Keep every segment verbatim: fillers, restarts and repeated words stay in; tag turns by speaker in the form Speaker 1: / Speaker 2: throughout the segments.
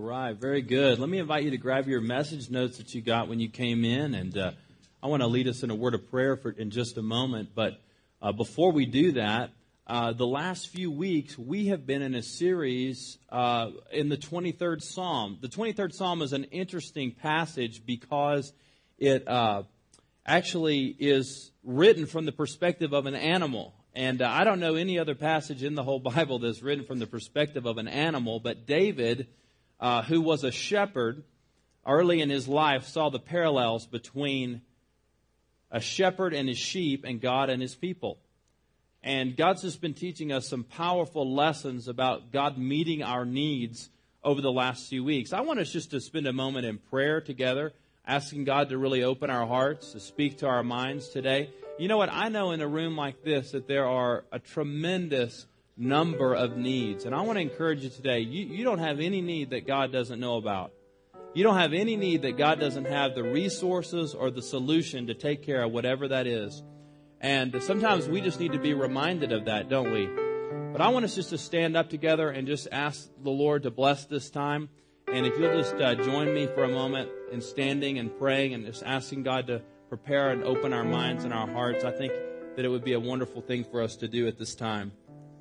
Speaker 1: right, very good. Let me invite you to grab your message notes that you got when you came in, and uh, I want to lead us in a word of prayer for in just a moment. But uh, before we do that, uh, the last few weeks we have been in a series uh, in the twenty-third Psalm. The twenty-third Psalm is an interesting passage because it uh, actually is written from the perspective of an animal. And uh, I don't know any other passage in the whole Bible that's written from the perspective of an animal, but David, uh, who was a shepherd early in his life, saw the parallels between a shepherd and his sheep and God and his people. And God's just been teaching us some powerful lessons about God meeting our needs over the last few weeks. I want us just to spend a moment in prayer together, asking God to really open our hearts, to speak to our minds today. You know what? I know in a room like this that there are a tremendous number of needs. And I want to encourage you today, you, you don't have any need that God doesn't know about. You don't have any need that God doesn't have the resources or the solution to take care of whatever that is. And sometimes we just need to be reminded of that, don't we? But I want us just to stand up together and just ask the Lord to bless this time. And if you'll just uh, join me for a moment in standing and praying and just asking God to prepare and open our minds and our hearts, I think that it would be a wonderful thing for us to do at this time.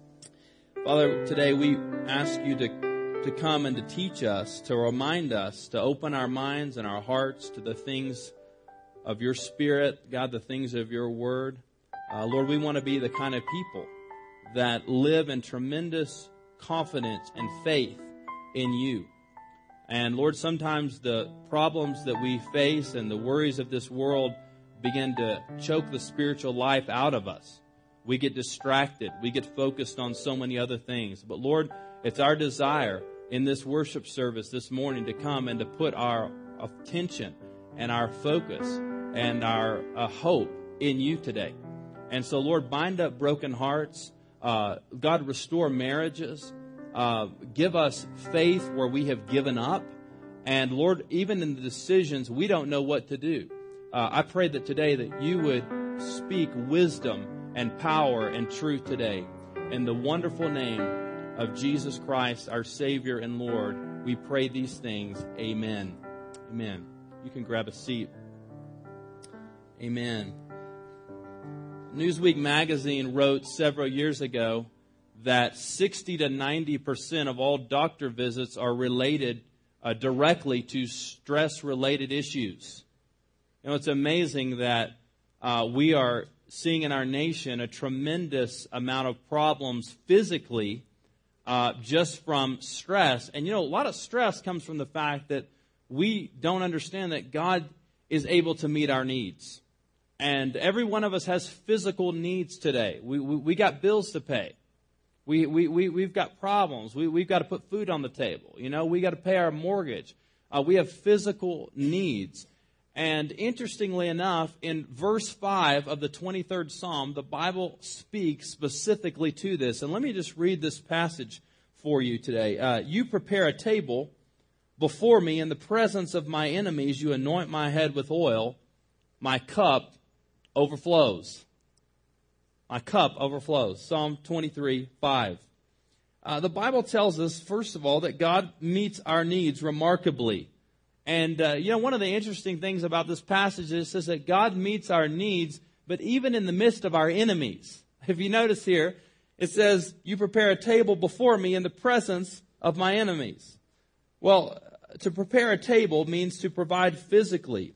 Speaker 1: Father, today we ask you to, to come and to teach us, to remind us, to open our minds and our hearts to the things of your Spirit, God, the things of your Word. Uh, Lord, we want to be the kind of people that live in tremendous confidence and faith in you. And Lord, sometimes the problems that we face and the worries of this world begin to choke the spiritual life out of us. We get distracted. We get focused on so many other things. But Lord, it's our desire in this worship service this morning to come and to put our attention and our focus and our uh, hope in you today. And so, Lord, bind up broken hearts. Uh, God, restore marriages. Uh, give us faith where we have given up. And Lord, even in the decisions, we don't know what to do. Uh, I pray that today that you would speak wisdom and power and truth today. In the wonderful name of Jesus Christ, our Savior and Lord, we pray these things. Amen. Amen. You can grab a seat. Amen. Newsweek magazine wrote several years ago that sixty to ninety percent of all doctor visits are related uh, directly to stress-related issues. You know, it's amazing that uh, we are seeing in our nation a tremendous amount of problems physically uh, just from stress. And, you know, a lot of stress comes from the fact that we don't understand that God is able to meet our needs. And every one of us has physical needs today. We, we, we got bills to pay. We, we, we, we've got problems. We, we've got to put food on the table. You know, we got to pay our mortgage. Uh, we have physical needs. And interestingly enough, in verse five of the twenty-third Psalm, the Bible speaks specifically to this. And let me just read this passage for you today. Uh, you prepare a table before me in the presence of my enemies. You anoint my head with oil. My cup overflows. My cup overflows. Psalm twenty-three, five. Uh, the Bible tells us, first of all, that God meets our needs remarkably. And, uh, you know, one of the interesting things about this passage is it says that God meets our needs, but even in the midst of our enemies. If you notice here, it says, you prepare a table before me in the presence of my enemies. Well, to prepare a table means to provide physically.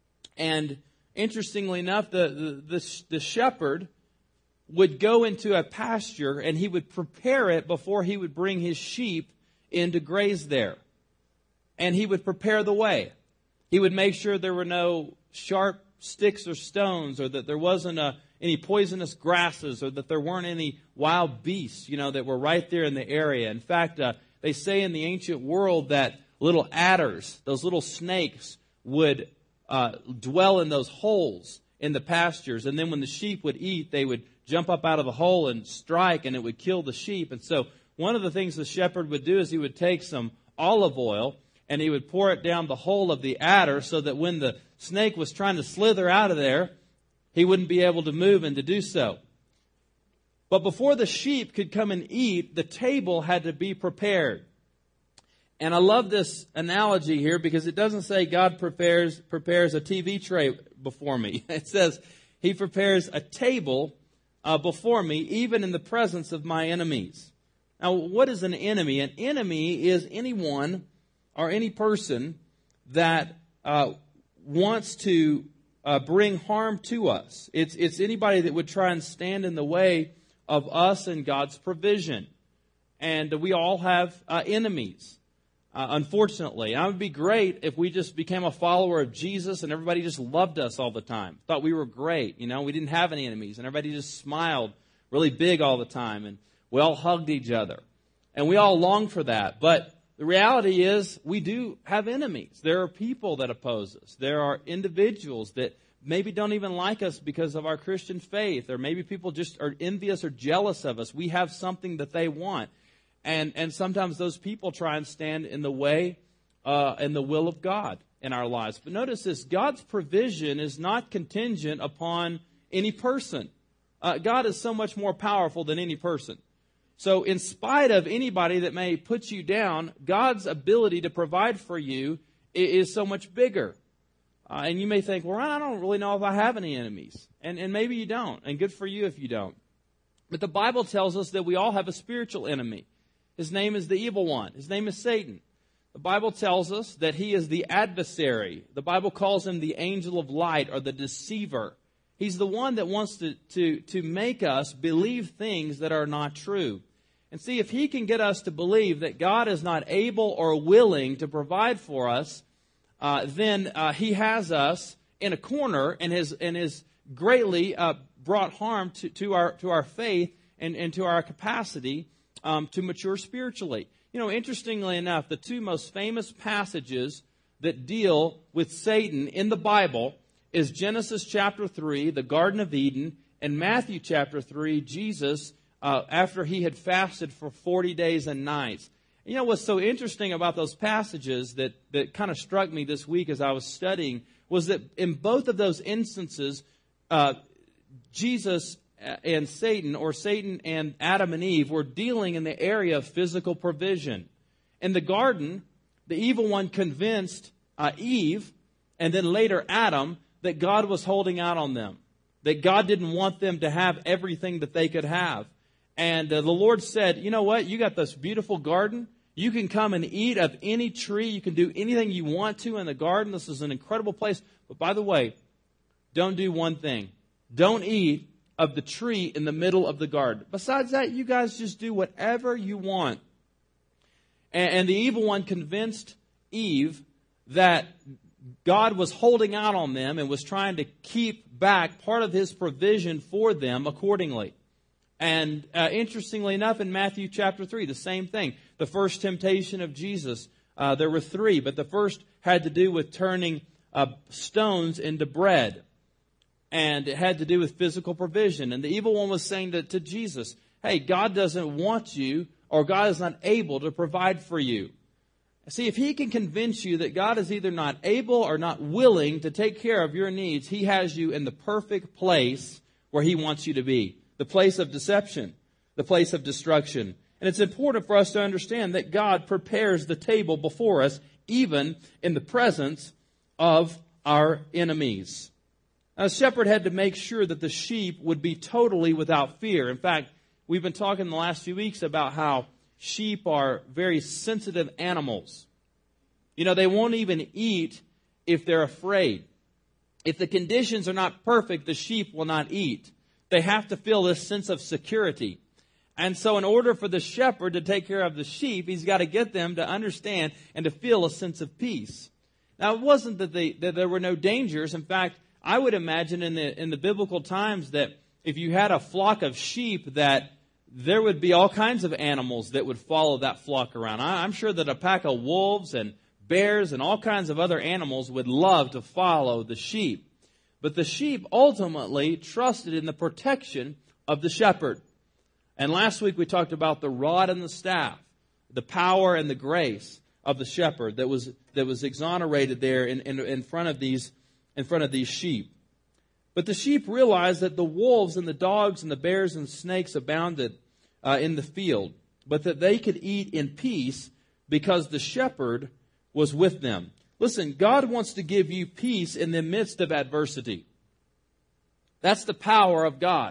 Speaker 1: And interestingly enough, the, the, the, the shepherd would go into a pasture and he would prepare it before he would bring his sheep in to graze there. And he would prepare the way. He would make sure there were no sharp sticks or stones, or that there wasn't a, any poisonous grasses, or that there weren't any wild beasts, you know, that were right there in the area. In fact, uh, they say in the ancient world that little adders, those little snakes, would uh, dwell in those holes in the pastures. And then when the sheep would eat, they would jump up out of the hole and strike, and it would kill the sheep. And so one of the things the shepherd would do is he would take some olive oil and he would pour it down the hole of the adder so that when the snake was trying to slither out of there, he wouldn't be able to move and to do so. But before the sheep could come and eat, the table had to be prepared. And I love this analogy here because it doesn't say God prepares prepares a T V tray before me. It says He prepares a table uh, before me, even in the presence of my enemies. Now, what is an enemy? An enemy is anyone or any person that uh, wants to uh, bring harm to us. It's, it's anybody that would try and stand in the way of us and God's provision. And we all have uh, enemies. Uh, unfortunately, and it would be great if we just became a follower of Jesus and everybody just loved us all the time. Thought we were great, you know, we didn't have any enemies and everybody just smiled really big all the time and we all hugged each other. And we all long for that. But the reality is we do have enemies. There are people that oppose us. There are individuals that maybe don't even like us because of our Christian faith, or maybe people just are envious or jealous of us. We have something that they want. And and sometimes those people try and stand in the way uh, and the will of God in our lives. But notice this, God's provision is not contingent upon any person. Uh, God is so much more powerful than any person. So in spite of anybody that may put you down, God's ability to provide for you is, is so much bigger. Uh, and you may think, well, I don't really know if I have any enemies. And, and maybe you don't. And good for you if you don't. But the Bible tells us that we all have a spiritual enemy. His name is the evil one. His name is Satan. The Bible tells us that he is the adversary. The Bible calls him the angel of light or the deceiver. He's the one that wants to, to, to make us believe things that are not true. And see, if he can get us to believe that God is not able or willing to provide for us, uh, then uh, he has us in a corner and has, and has greatly uh, brought harm to, to, our, to our faith and, and to our capacity Um, to mature spiritually. You know, interestingly enough, the two most famous passages that deal with Satan in the Bible is Genesis chapter three, the Garden of Eden, and Matthew chapter three, Jesus, uh, after he had fasted for forty days and nights. You know, what's so interesting about those passages that, that kind of struck me this week as I was studying was that in both of those instances, uh, Jesus and Satan, or Satan and Adam and Eve, were dealing in the area of physical provision. In the garden, the evil one convinced uh, Eve, and then later Adam, that God was holding out on them. That God didn't want them to have everything that they could have. And uh, the Lord said, you know what, you got this beautiful garden. You can come and eat of any tree. You can do anything you want to in the garden. This is an incredible place. But by the way, don't do one thing. Don't eat of the tree in the middle of the garden. Besides that, you guys just do whatever you want. And, and the evil one convinced Eve that God was holding out on them and was trying to keep back part of his provision for them accordingly. And uh, interestingly enough, in Matthew chapter three, the same thing. The first temptation of Jesus, uh, there were three, but the first had to do with turning uh, stones into bread. And it had to do with physical provision. And the evil one was saying to, to Jesus, hey, God doesn't want you, or God is not able to provide for you. See, if he can convince you that God is either not able or not willing to take care of your needs, he has you in the perfect place where he wants you to be. The place of deception, the place of destruction. And it's important for us to understand that God prepares the table before us, even in the presence of our enemies. Now, a shepherd had to make sure that the sheep would be totally without fear. In fact, we've been talking the last few weeks about how sheep are very sensitive animals. You know, they won't even eat if they're afraid. If the conditions are not perfect, the sheep will not eat. They have to feel this sense of security. And so in order for the shepherd to take care of the sheep, he's got to get them to understand and to feel a sense of peace. Now, it wasn't that, they, that there were no dangers. In fact, I would imagine in the in the biblical times that if you had a flock of sheep, that there would be all kinds of animals that would follow that flock around. I, I'm sure that a pack of wolves and bears and all kinds of other animals would love to follow the sheep. But the sheep ultimately trusted in the protection of the shepherd. And last week we talked about the rod and the staff, the power and the grace of the shepherd that was that was exonerated there in, in, in front of these in front of these sheep. But the sheep realized that the wolves and the dogs and the bears and snakes abounded uh, in the field, but that they could eat in peace because the shepherd was with them. Listen, God wants to give you peace in the midst of adversity. That's the power of God.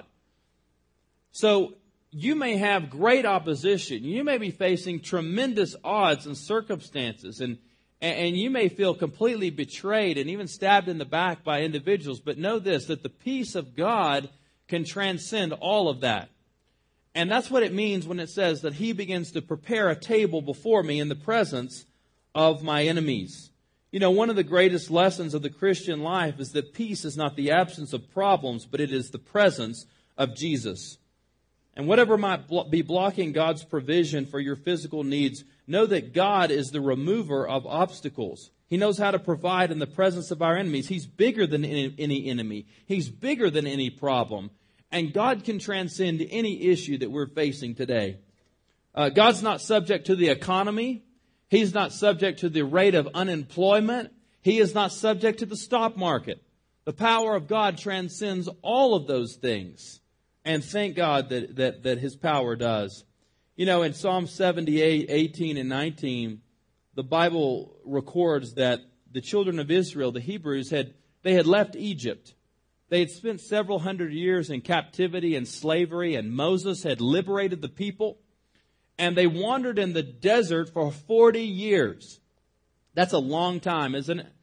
Speaker 1: So you may have great opposition. You may be facing tremendous odds and circumstances, and, and you may feel completely betrayed and even stabbed in the back by individuals. But know this, that the peace of God can transcend all of that. And that's what it means when it says that He begins to prepare a table before me in the presence of my enemies. You know, one of the greatest lessons of the Christian life is that peace is not the absence of problems, but it is the presence of Jesus. And whatever might be blocking God's provision for your physical needs, know that God is the remover of obstacles. He knows how to provide in the presence of our enemies. He's bigger than any enemy. He's bigger than any problem. And God can transcend any issue that we're facing today. Uh, God's not subject to the economy. He's not subject to the rate of unemployment. He is not subject to the stock market. The power of God transcends all of those things. And thank God that, that, that His power does. You know, in Psalm seventy-eight, eighteen and nineteen, the Bible records that the children of Israel, the Hebrews, had they had left Egypt. They had spent several hundred years in captivity and slavery, and Moses had liberated the people. And they wandered in the desert for forty years. That's a long time, isn't it?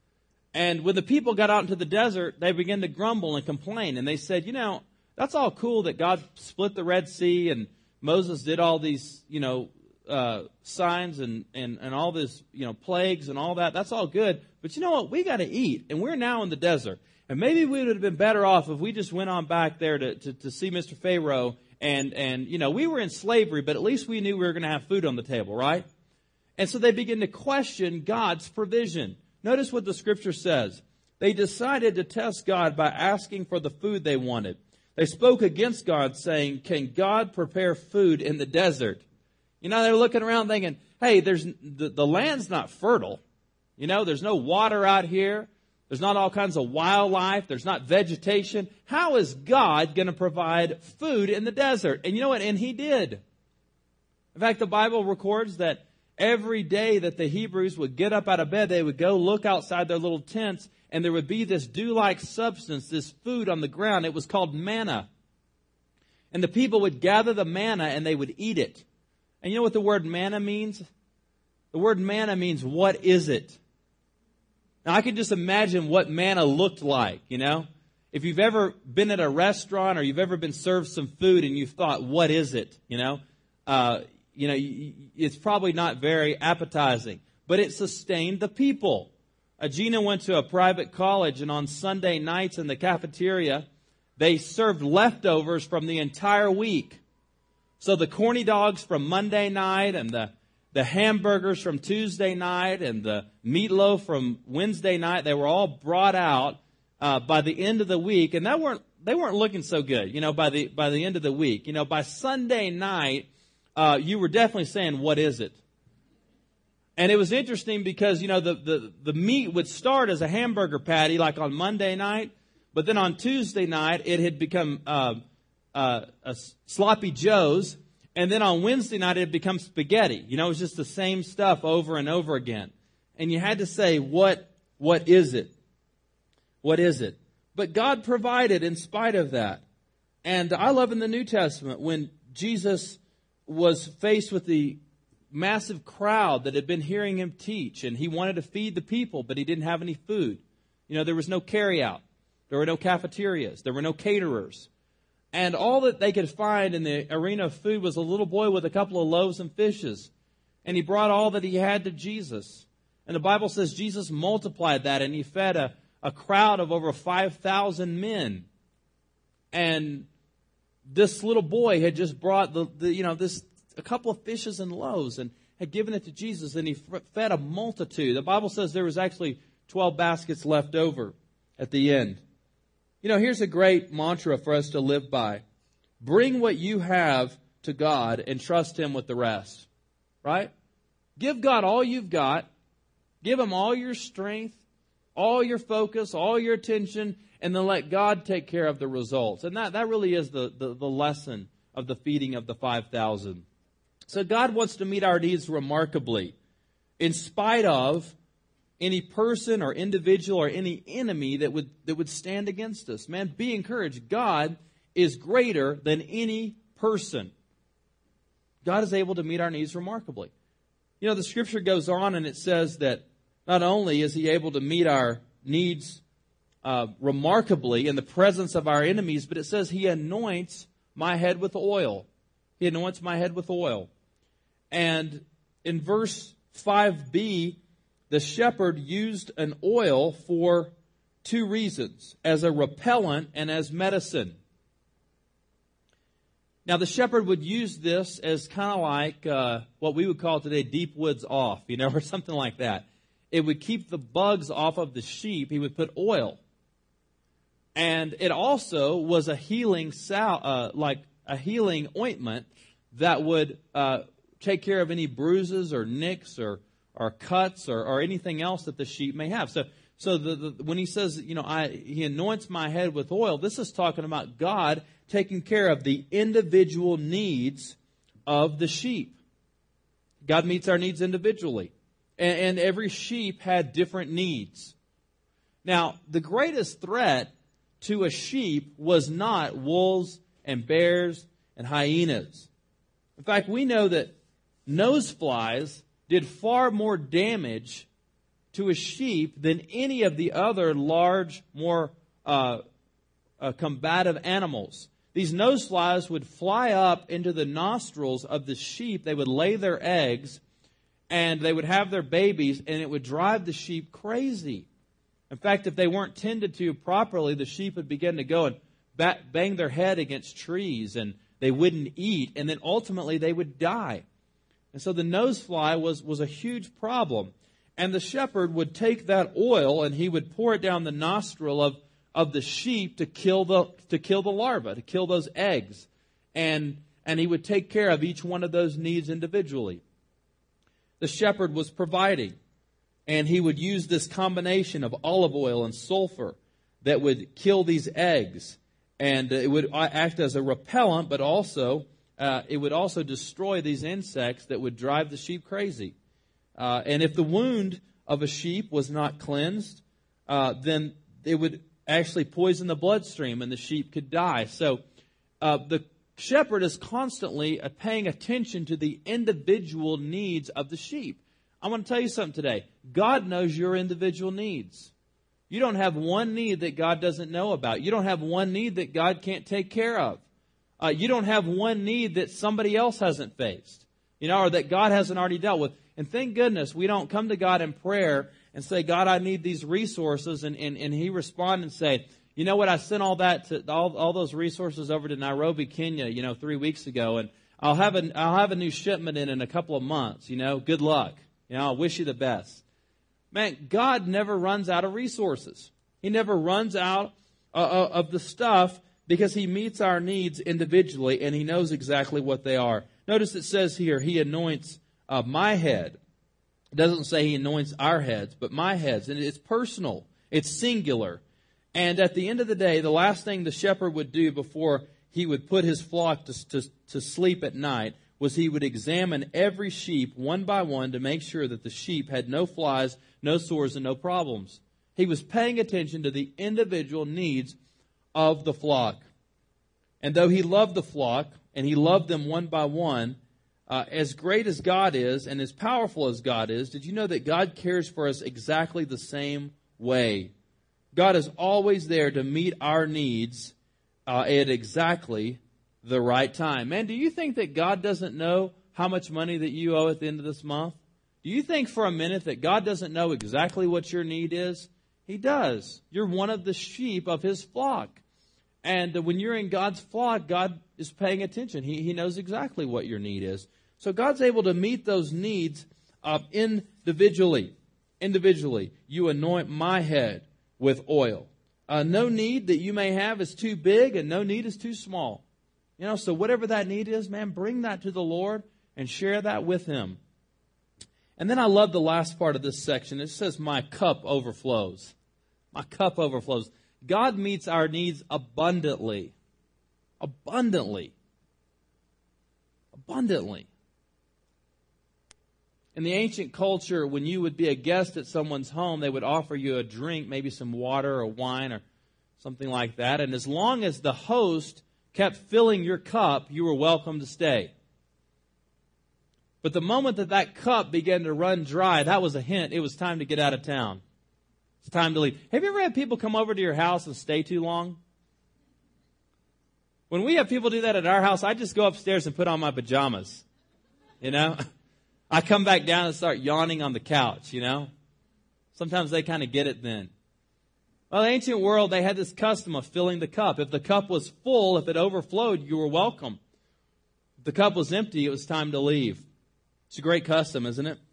Speaker 1: And when the people got out into the desert, they began to grumble and complain. And they said, you know, that's all cool that God split the Red Sea and Moses did all these, you know, uh, signs and, and, and all this, you know, plagues and all that. That's all good. But you know what? We got to eat. And we're now in the desert. And maybe we would have been better off if we just went on back there to, to, to see Mister Pharaoh. And, and, you know, we were in slavery, but at least we knew we were going to have food on the table, right? And so they begin to question God's provision. Notice what the Scripture says. They decided to test God by asking for the food they wanted. They spoke against God, saying, can God prepare food in the desert? You know, they're looking around thinking, hey, there's the, the land's not fertile. You know, there's no water out here. There's not all kinds of wildlife. There's not vegetation. How is God going to provide food in the desert? And you know what? And He did. In fact, the Bible records that every day that the Hebrews would get up out of bed, they would go look outside their little tents, and there would be this dew-like substance, this food on the ground. It was called manna. And the people would gather the manna and they would eat it. And you know what the word manna means? The word manna means, what is it? Now, I can just imagine what manna looked like, you know. If you've ever been at a restaurant or you've ever been served some food and you've thought, what is it, you know, uh, you know, it's probably not very appetizing. But it sustained the people. Uh, Gina went to a private college, and on Sunday nights in the cafeteria, they served leftovers from the entire week. So the corny dogs from Monday night and the The hamburgers from Tuesday night and the meatloaf from Wednesday night, they were all brought out uh, by the end of the week, and that weren't they weren't looking so good. You know, by the by the end of the week, you know, by Sunday night, uh, you were definitely saying, "What is it?" And it was interesting because you know the the the meat would start as a hamburger patty like on Monday night, but then on Tuesday night it had become uh, uh, a sloppy joes. And then on Wednesday night, it had become spaghetti. You know, it was just the same stuff over and over again. And you had to say, what, what is it? What is it? But God provided in spite of that. And I love in the New Testament when Jesus was faced with the massive crowd that had been hearing Him teach. And He wanted to feed the people, but He didn't have any food. You know, there was no carryout. There were no cafeterias. There were no caterers. And all that they could find in the arena of food was a little boy with a couple of loaves and fishes. And he brought all that he had to Jesus. And the Bible says Jesus multiplied that, and He fed a, a crowd of over five thousand men. And this little boy had just brought the, the you know, this a couple of fishes and loaves and had given it to Jesus, and He fed a multitude. The Bible says there was actually twelve baskets left over at the end. You know, here's a great mantra for us to live by. Bring what you have to God and trust Him with the rest. Right? Give God all you've got. Give Him all your strength, all your focus, all your attention, and then let God take care of the results. And that, that really is the, the, the lesson of the feeding of the five thousand. So God wants to meet our needs remarkably, in spite of any person or individual or any enemy that would that would stand against us. Man, be encouraged. God is greater than any person. God is able to meet our needs remarkably. You know, the Scripture goes on and it says that not only is He able to meet our needs uh, remarkably in the presence of our enemies, but it says He anoints my head with oil. He anoints my head with oil. And in verse five b, the shepherd used an oil for two reasons, as a repellent and as medicine. Now, the shepherd would use this as kind of like uh, what we would call today deep woods off, you know, or something like that. It would keep the bugs off of the sheep. He would put oil. And it also was a healing sal- uh, like a healing ointment that would uh, take care of any bruises or nicks or or cuts or, or anything else that the sheep may have. So, so the, the, when he says, you know, I, he anoints my head with oil, this is talking about God taking care of the individual needs of the sheep. God meets our needs individually. And, and every sheep had different needs. Now, the greatest threat to a sheep was not wolves and bears and hyenas. In fact, we know that nose flies did far more damage to a sheep than any of the other large, more uh, uh, combative animals. These nose flies would fly up into the nostrils of the sheep. They would lay their eggs, and they would have their babies, and it would drive the sheep crazy. In fact, if they weren't tended to properly, the sheep would begin to go and bat, bang their head against trees, and they wouldn't eat, and then ultimately they would die. And so the nose fly was, was a huge problem. And the shepherd would take that oil and he would pour it down the nostril of, of the sheep to kill the to kill the larva, to kill those eggs. And, and he would take care of each one of those needs individually. The shepherd was providing. And he would use this combination of olive oil and sulfur that would kill these eggs. And it would act as a repellent, but also Uh, it would also destroy these insects that would drive the sheep crazy. Uh, and if the wound of a sheep was not cleansed, uh, then it would actually poison the bloodstream and the sheep could die. So uh, the shepherd is constantly uh, paying attention to the individual needs of the sheep. I want to tell you something today. God knows your individual needs. You don't have one need that God doesn't know about. You don't have one need that God can't take care of. Uh, you don't have one need that somebody else hasn't faced, you know, or that God hasn't already dealt with. And thank goodness we don't come to God in prayer and say, God, I need these resources. And, and, and He respond and say, you know what, I sent all that to all, all those resources over to Nairobi, Kenya, you know, three weeks ago. And I'll have a, I'll have a new shipment in in a couple of months, you know, good luck. You know, I wish you the best. Man, God never runs out of resources. He never runs out uh, of the stuff, because He meets our needs individually and He knows exactly what they are. Notice it says here, He anoints uh, my head. It doesn't say He anoints our heads, but my heads. And it's personal. It's singular. And at the end of the day, the last thing the shepherd would do before he would put his flock to, to, to sleep at night was he would examine every sheep one by one to make sure that the sheep had no flies, no sores, and no problems. He was paying attention to the individual needs of the flock. And though He loved the flock, and He loved them one by one, uh, as great as God is, and as powerful as God is, did you know that God cares for us exactly the same way? God is always there to meet our needs uh, at exactly the right time. Man, do you think that God doesn't know how much money that you owe at the end of this month? Do you think for a minute that God doesn't know exactly what your need is? He does. You're one of the sheep of His flock. And when you're in God's flock, God is paying attention. He, he knows exactly what your need is. So God's able to meet those needs uh, individually. Individually. You anoint my head with oil. Uh, no need that you may have is too big, and no need is too small. You know, so whatever that need is, man, bring that to the Lord and share that with Him. And then I love the last part of this section. It says, my cup overflows. My cup overflows. God meets our needs abundantly. Abundantly. Abundantly. In the ancient culture, when you would be a guest at someone's home, they would offer you a drink, maybe some water or wine or something like that. And as long as the host kept filling your cup, you were welcome to stay. But the moment that that cup began to run dry, that was a hint. It was time to get out of town. It's time to leave. Have you ever had people come over to your house and stay too long? When we have people do that at our house, I just go upstairs and put on my pajamas. You know? I come back down and start yawning on the couch, you know? Sometimes they kind of get it then. Well, in the ancient world, they had this custom of filling the cup. If the cup was full, if it overflowed, you were welcome. If the cup was empty, it was time to leave. It's a great custom, isn't it?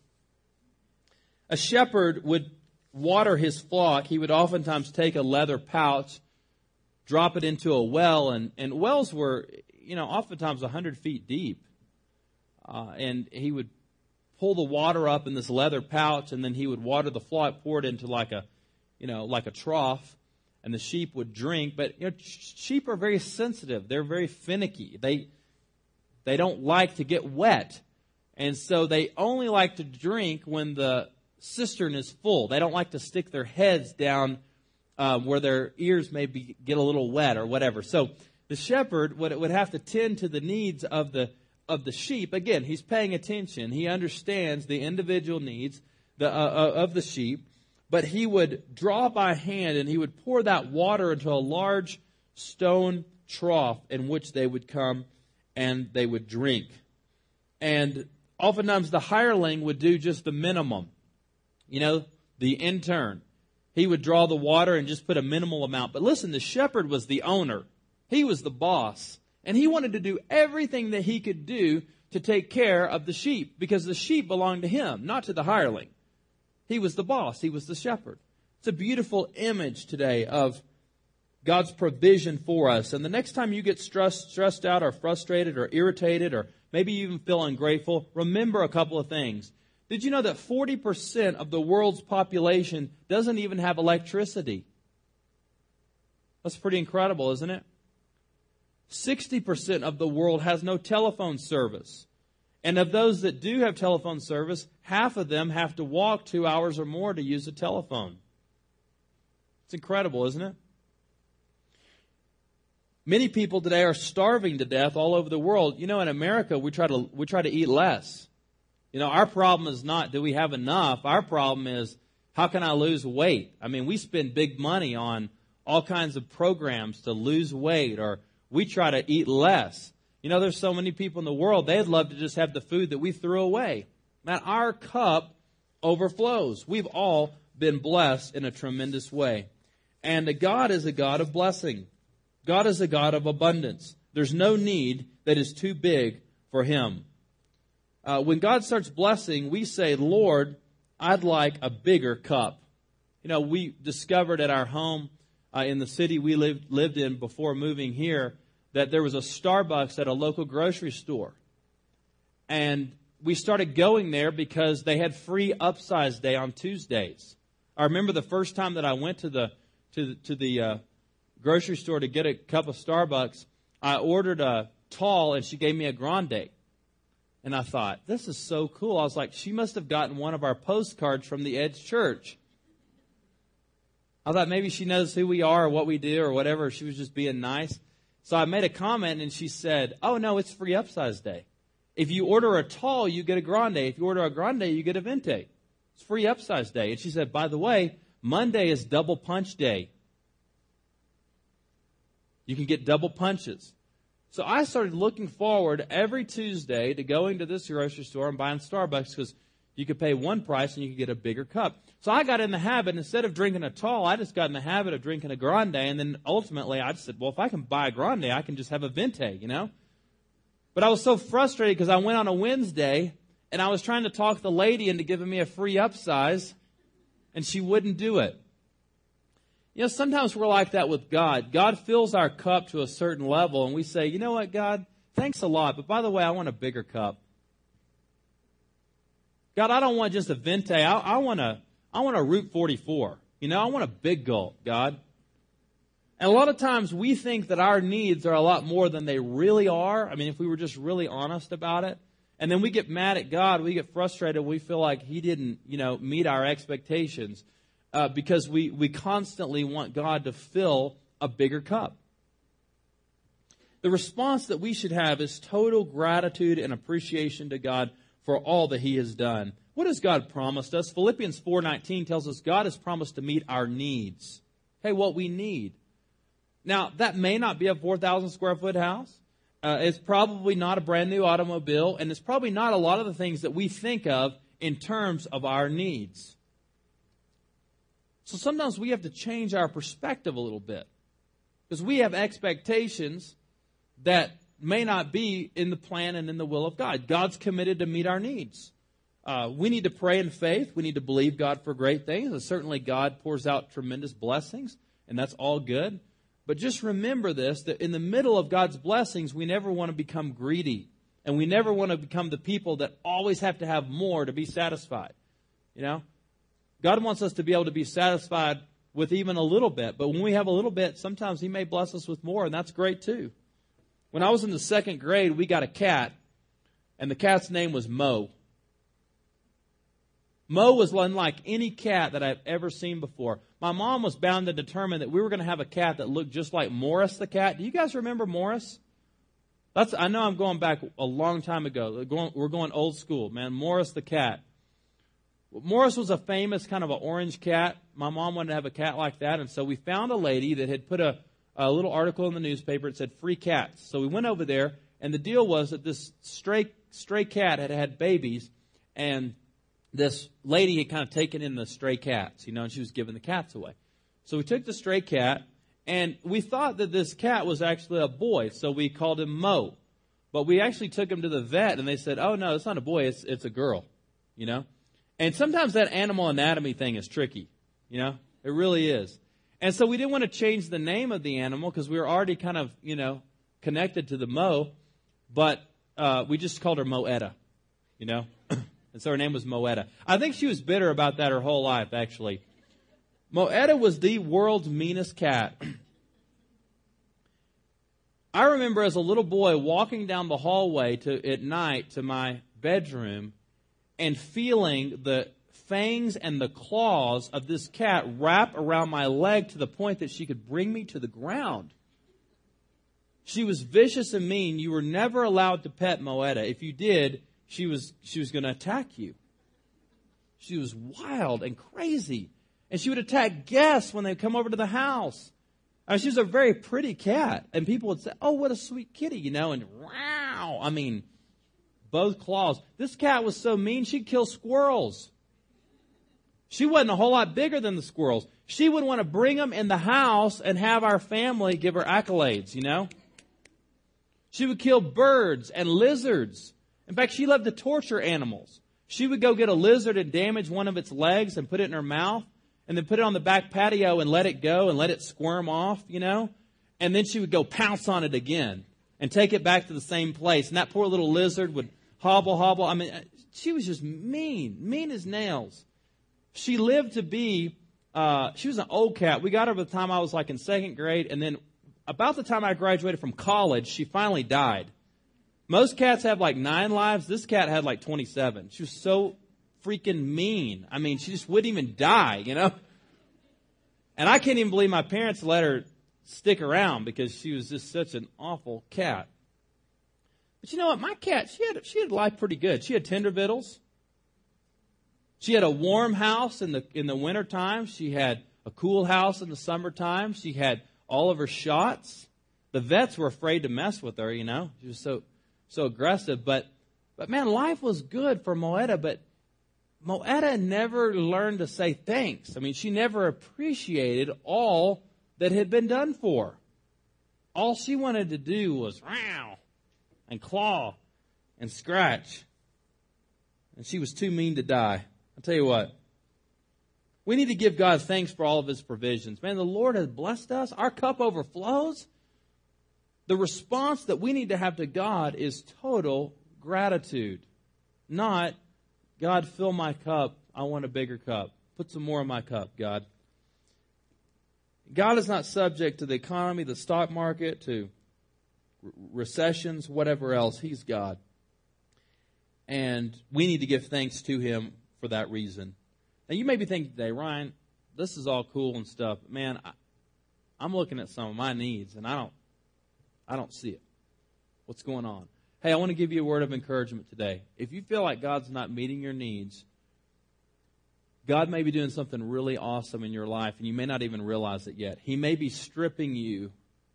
Speaker 1: A shepherd would water his flock. He would oftentimes take a leather pouch, drop it into a well, and, and wells were, you know, oftentimes one hundred feet deep. Uh, and he would pull the water up in this leather pouch, and then he would water the flock, pour it into like a, you know, like a trough, and the sheep would drink. But you know, sheep are very sensitive. They're very finicky. They they don't like to get wet, and so they only like to drink when the cistern is full. They don't like to stick their heads down uh, where their ears may be, get a little wet or whatever. So the shepherd would would have to tend to the needs of the of the sheep. Again, he's paying attention. He understands the individual needs the, uh, of the sheep. But he would draw by hand and he would pour that water into a large stone trough in which they would come and they would drink. And oftentimes the hireling would do just the minimum. You know, the intern. He would draw the water and just put a minimal amount. But listen, the shepherd was the owner. He was the boss. And he wanted to do everything that he could do to take care of the sheep, because the sheep belonged to him, not to the hireling. He was the boss. He was the shepherd. It's a beautiful image today of God's provision for us. And the next time you get stressed, stressed out or frustrated or irritated or maybe you even feel ungrateful, remember a couple of things. Did you know that forty percent of the world's population doesn't even have electricity? That's pretty incredible, isn't it? sixty percent of the world has no telephone service. And of those that do have telephone service, half of them have to walk two hours or more to use a telephone. It's incredible, isn't it? Many people today are starving to death all over the world. You know, in America, we try to we try to eat less. You know, our problem is not do we have enough. Our problem is, how can I lose weight? I mean, we spend big money on all kinds of programs to lose weight, or we try to eat less. You know, there's so many people in the world, they'd love to just have the food that we threw away. Man, our cup overflows. We've all been blessed in a tremendous way. And God is a God of blessing. God is a God of abundance. There's no need that is too big for Him. Uh, when God starts blessing, we say, Lord, I'd like a bigger cup. You know, we discovered at our home uh, in the city we lived, lived in before moving here that there was a Starbucks at a local grocery store. And we started going there because they had free upsize day on Tuesdays. I remember the first time that I went to the to the, to the uh, grocery store to get a cup of Starbucks, I ordered a tall and she gave me a grande. And I thought, this is so cool. I was like, she must have gotten one of our postcards from the Edge Church. I thought maybe she knows who we are or what we do or whatever. She was just being nice. So I made a comment and she said, oh, no, it's free upsize day. If you order a tall, you get a grande. If you order a grande, you get a venti. It's free upsize day. And she said, by the way, Monday is double punch day. You can get double punches. So I started looking forward every Tuesday to going to this grocery store and buying Starbucks because you could pay one price and you could get a bigger cup. So I got in the habit, instead of drinking a tall, I just got in the habit of drinking a grande. And then ultimately I just said, well, if I can buy a grande, I can just have a venti, you know. But I was so frustrated because I went on a Wednesday and I was trying to talk the lady into giving me a free upsize and she wouldn't do it. You know, sometimes we're like that with God. God fills our cup to a certain level and we say, you know what, God, thanks a lot. But by the way, I want a bigger cup. God, I don't want just a venti. I, I want a, I want a Route forty-four. You know, I want a big gulp, God. And a lot of times we think that our needs are a lot more than they really are. I mean, if we were just really honest about it. And then we get mad at God. We get frustrated. We feel like He didn't, you know, meet our expectations uh, because we, we constantly want God to fill a bigger cup. The response that we should have is total gratitude and appreciation to God for all that He has done. What has God promised us? Philippians four nineteen tells us God has promised to meet our needs. Hey, what we need. Now, that may not be a four thousand square foot house. Uh, it's probably not a brand new automobile. And it's probably not a lot of the things that we think of in terms of our needs. So sometimes we have to change our perspective a little bit. Because we have expectations that may not be in the plan and in the will of God. God's committed to meet our needs. Uh, we need to pray in faith. We need to believe God for great things. And certainly God pours out tremendous blessings, and that's all good. But just remember this, that in the middle of God's blessings, we never want to become greedy. And we never want to become the people that always have to have more to be satisfied. You know, God wants us to be able to be satisfied with even a little bit. But when we have a little bit, sometimes He may bless us with more, and that's great too. When I was in the second grade, we got a cat, and the cat's name was Mo. Mo was unlike any cat that I've ever seen before. My mom was bound to determine that we were going to have a cat that looked just like Morris the cat. Do you guys remember Morris? That's I know I'm going back a long time ago. We're going, we're going old school, man. Morris the cat. Morris was a famous kind of an orange cat. My mom wanted to have a cat like that, and so we found a lady that had put a a little article in the newspaper. It said free cats. So we went over there, and the deal was that this stray stray cat had had babies, and this lady had kind of taken in the stray cats, you know, and she was giving the cats away. So we took the stray cat, and we thought that this cat was actually a boy, so we called him Mo. But we actually took him to the vet, and they said, oh, no, it's not a boy, it's it's a girl, you know. And sometimes that animal anatomy thing is tricky, you know. It really is. And so we didn't want to change the name of the animal because we were already kind of, you know, connected to the Mo. But uh, we just called her Moetta, you know. And so her name was Moetta. I think she was bitter about that her whole life, actually. Moetta was the world's meanest cat. I remember as a little boy walking down the hallway to at night to my bedroom and feeling the fangs and the claws of this cat wrap around my leg to the point that she could bring me to the ground. She was vicious and mean. You were never allowed to pet Moetta. If you did, she was she was going to attack you. She was wild and crazy. And she would attack guests when they come over to the house. I mean, she was a very pretty cat. And people would say, oh, what a sweet kitty, you know, and wow. I mean, both claws. This cat was so mean, she'd kill squirrels. She wasn't a whole lot bigger than the squirrels. She would want to bring them in the house and have our family give her accolades, you know. She would kill birds and lizards. In fact, she loved to torture animals. She would go get a lizard and damage one of its legs and put it in her mouth and then put it on the back patio and let it go and let it squirm off, you know. And then she would go pounce on it again and take it back to the same place. And that poor little lizard would hobble, hobble. I mean, she was just mean, mean as nails. She lived to be, uh, she was an old cat. We got her by the time I was like in second grade. And then about the time I graduated from college, she finally died. Most cats have like nine lives. This cat had like twenty-seven. She was so freaking mean. I mean, she just wouldn't even die, you know. And I can't even believe my parents let her stick around because she was just such an awful cat. But you know what? My cat, she had, she had life pretty good. She had tender vittles. She had a warm house in the in the wintertime. She had a cool house in the summertime. She had all of her shots. The vets were afraid to mess with her, you know. She was so so aggressive. But, but man, life was good for Moetta. But Moetta never learned to say thanks. I mean, she never appreciated all that had been done for her. All she wanted to do was meow and claw and scratch. And she was too mean to die. I'll tell you what, we need to give God thanks for all of His provisions. Man, the Lord has blessed us. Our cup overflows. The response that we need to have to God is total gratitude. Not, God, fill my cup. I want a bigger cup. Put some more in my cup, God. God is not subject to the economy, the stock market, to recessions, whatever else. He's God. And we need to give thanks to Him for that reason. Now, you may be thinking today, Ryan, this is all cool and stuff, but man, I, I'm looking at some of my needs, and I don't, I don't see it. What's going on? Hey, I want to give you a word of encouragement today. If you feel like God's not meeting your needs, God may be doing something really awesome in your life, and you may not even realize it yet. He may be stripping you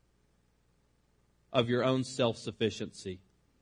Speaker 1: of your own self-sufficiency.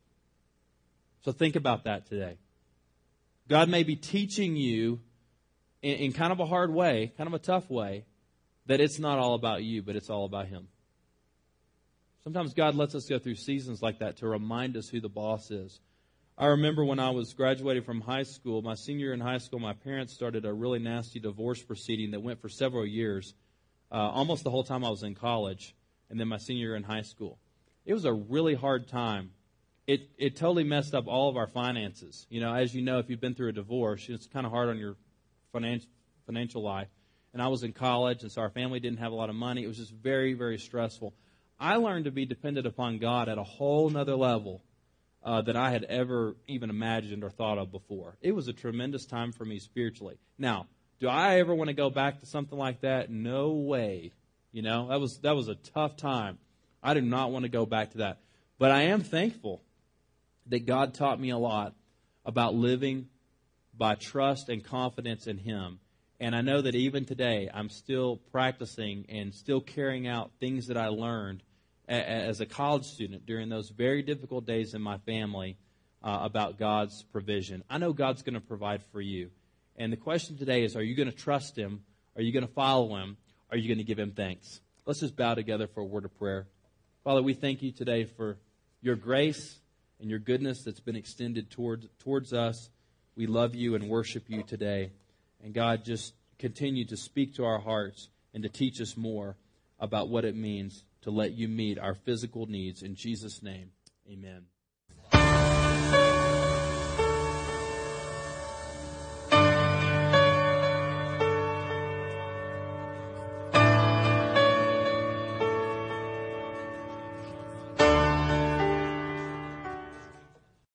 Speaker 1: So think about that today. God may be teaching you in, in kind of a hard way, kind of a tough way, that it's not all about you, but it's all about Him. Sometimes God lets us go through seasons like that to remind us who the boss is. I remember when I was graduating from high school, my senior year in high school, my parents started a really nasty divorce proceeding that went for several years, uh, almost the whole time I was in college, and then my senior year in high school. It was a really hard time. It it totally messed up all of our finances. You know, as you know, if you've been through a divorce, it's kind of hard on your financial financial life. And I was in college, and so our family didn't have a lot of money. It was just very, very stressful. I learned to be dependent upon God at a whole nother level uh, that I had ever even imagined or thought of before. It was a tremendous time for me spiritually. Now, do I ever want to go back to something like that? No way. You know, that was that was a tough time. I do not want to go back to that. But I am thankful that God taught me a lot about living by trust and confidence in Him. And I know that even today, I'm still practicing and still carrying out things that I learned a- as a college student during those very difficult days in my family uh, about God's provision. I know God's going to provide for you. And the question today is, are you going to trust Him? Are you going to follow Him? Are you going to give Him thanks? Let's just bow together for a word of prayer. Father, we thank You today for Your grace and Your goodness that's been extended towards, towards us. We love You and worship You today. And God, just continue to speak to our hearts and to teach us more about what it means to let You meet our physical needs. In Jesus' name, amen.